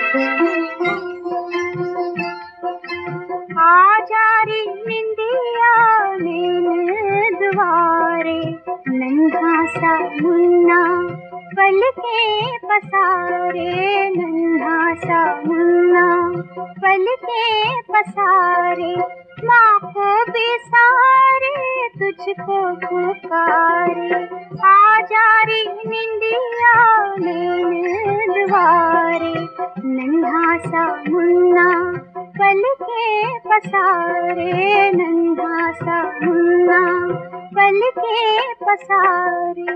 आजा रे निंदिया मेरे द्वारे, नन्हा सा मुन्ना पल के पसारे, नन्हा सा मुन्ना पल के पसारे। माँ को बेसारे तुझको पुकारे, आजा रे निंदिया मेरे द्वारे, नन्हा सा मुन्ना पल के पसारे, नन्हा सा मुन्ना पल के पसारे।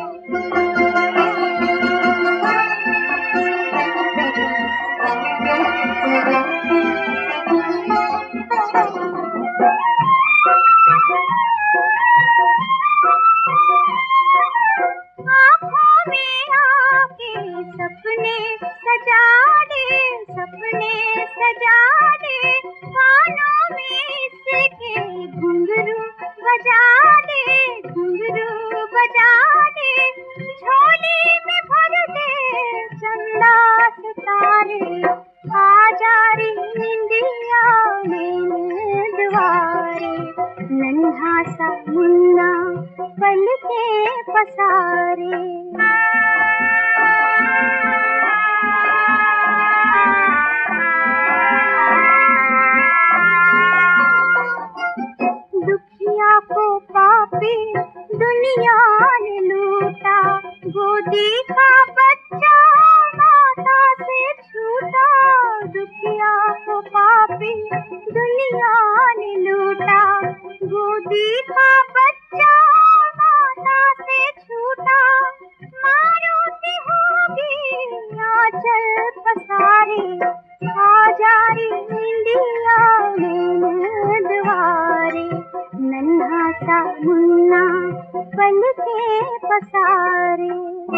आँखों में आके सपने सजा दे, सपने सजा दे, कानों में इसके घुंघरू बजा दे, घुंघरू बजा दे, झोली में भर दे चंदा सितारे। आजा रे निंदिया मेरे द्वारे, नन्हा सा मुन्ना पल के पसारे। दुखिया को पापी दुनिया ने लूटा, गोदी का बच्चा माता से छूटा। दुखिया को पापी दुनिया ने लूटा, गोदी का बच्चा माता से छूटा। मारूती होगी आंचल पसारे, आजा रे निंदिया मेरे द्वारे, नन्हा सा मुन्ना पल के पसारे।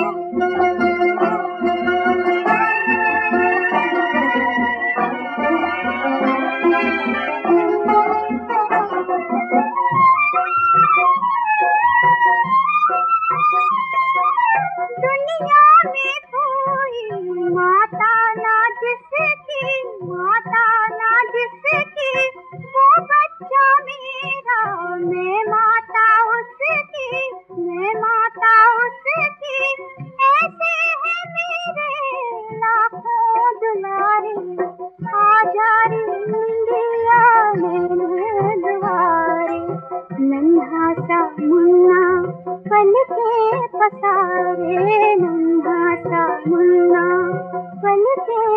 दुनिया में कोई माता ना जिसकी, माता ना जिसकी, वो बच्चा मेरा, मैं माता उसकी, मैं माता उसकी। ऐसे है मेरे लाखों दुलारे, आजा रे निंदिया मेरे द्वारे, नन्हा सा मुन्ना पल के पसारे, नन्हा सा मुन्ना पल के